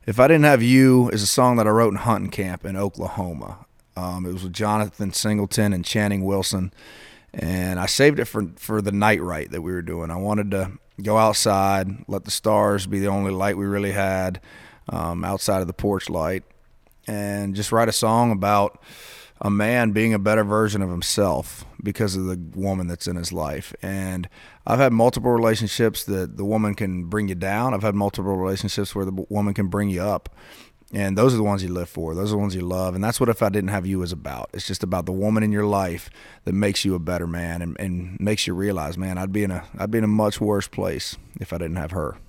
If I Didn't Have You is a song that I wrote in hunting camp in Oklahoma. It was with Jonathan Singleton and Channing Wilson, and I saved it for the night rite that we were doing. I wanted to go outside, let the stars be the only light we really had, outside of the porch light, and just write a song about a man being a better version of himself because of the woman that's in his life. And I've had multiple relationships that the woman can bring you down. I've had multiple relationships where the woman can bring you up. And those are the ones you live for. Those are the ones you love. And that's what If I Didn't Have You is about. It's just about the woman in your life that makes you a better man and makes you realize, man, I'd be in a much worse place if I didn't have her.